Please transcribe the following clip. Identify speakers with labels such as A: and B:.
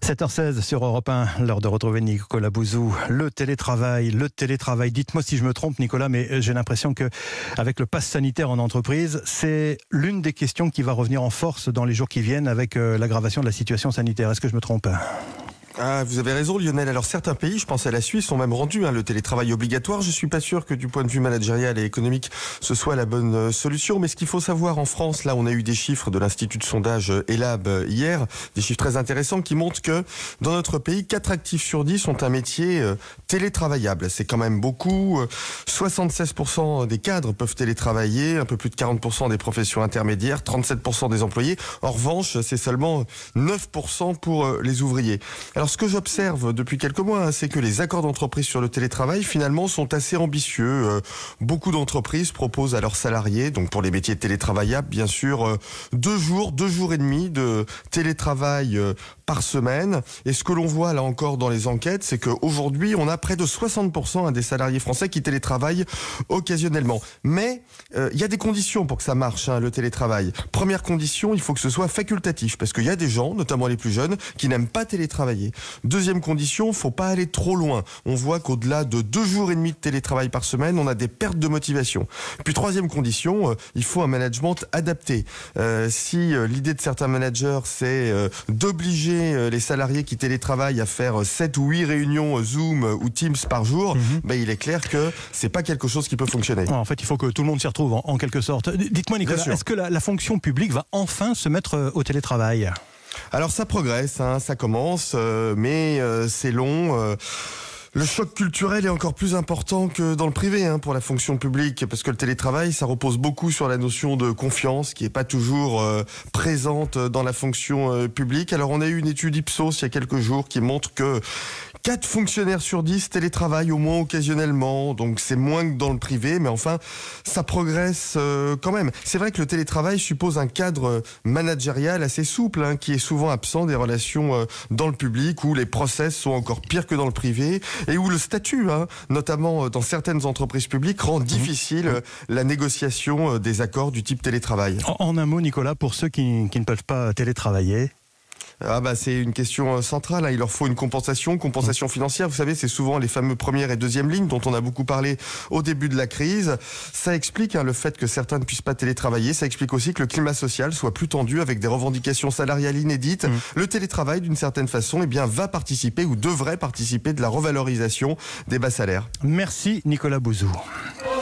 A: 7h16 sur Europe 1, l'heure de retrouver Nicolas Bouzou. Le télétravail. Dites-moi si je me trompe, Nicolas, mais j'ai l'impression que avec le pass sanitaire en entreprise, c'est l'une des questions qui va revenir en force dans les jours qui viennent avec l'aggravation de la situation sanitaire. Est-ce que je me trompe ?
B: Ah, vous avez raison, Lionel. Alors certains pays, je pense à la Suisse, ont même rendu le télétravail obligatoire. Je suis pas sûr que du point de vue managérial et économique, ce soit la bonne solution. Mais ce qu'il faut savoir en France, là, on a eu des chiffres de l'Institut de sondage Ellab hier, des chiffres très intéressants qui montrent que dans notre pays, 4 actifs sur 10 ont un métier télétravaillable. C'est quand même beaucoup. 76% des cadres peuvent télétravailler, un peu plus de 40% des professions intermédiaires, 37% des employés. En revanche, c'est seulement 9% pour les ouvriers. Alors ce que j'observe depuis quelques mois, c'est que les accords d'entreprise sur le télétravail finalement sont assez ambitieux. Beaucoup d'entreprises proposent à leurs salariés, donc pour les métiers télétravaillables, bien sûr, 2 jours et demi de télétravail par semaine. Et ce que l'on voit là encore dans les enquêtes, c'est qu'aujourd'hui, on a près de 60% des salariés français qui télétravaillent occasionnellement. Mais il y a des conditions pour que ça marche, le télétravail. Première condition, il faut que ce soit facultatif, parce qu'il y a des gens, notamment les plus jeunes, qui n'aiment pas télétravailler. Deuxième condition, faut pas aller trop loin. On voit qu'au-delà de 2 jours et demi de télétravail par semaine, on a des pertes de motivation. Puis troisième condition, il faut un management adapté. Si l'idée de certains managers, c'est d'obliger les salariés qui télétravaillent à faire 7 ou 8 réunions Zoom ou Teams par jour, il est clair que c'est pas quelque chose qui peut fonctionner.
A: En fait, il faut que tout le monde s'y retrouve en quelque sorte. Dites-moi, Nicolas, est-ce que la fonction publique va enfin se mettre au télétravail ?
B: Alors ça progresse, ça commence, mais c'est long. Le choc culturel est encore plus important que dans le privé pour la fonction publique, parce que le télétravail, ça repose beaucoup sur la notion de confiance qui est pas toujours présente dans la fonction publique. Alors on a eu une étude Ipsos il y a quelques jours qui montre que 4 fonctionnaires sur 10 télétravaillent au moins occasionnellement, donc c'est moins que dans le privé, mais enfin, ça progresse quand même. C'est vrai que le télétravail suppose un cadre managérial assez souple, qui est souvent absent des relations dans le public, où les process sont encore pires que dans le privé, et où le statut, notamment dans certaines entreprises publiques, rend difficile la négociation des accords du type télétravail.
A: En un mot, Nicolas, pour ceux qui ne peuvent pas télétravailler,
B: c'est une question centrale. Il leur faut une compensation financière. Vous savez, c'est souvent les fameux premières et deuxièmes lignes dont on a beaucoup parlé au début de la crise. Ça explique le fait que certains ne puissent pas télétravailler. Ça explique aussi que le climat social soit plus tendu avec des revendications salariales inédites. Le télétravail, d'une certaine façon, va participer ou devrait participer de la revalorisation des bas salaires.
A: Merci Nicolas Bouzou.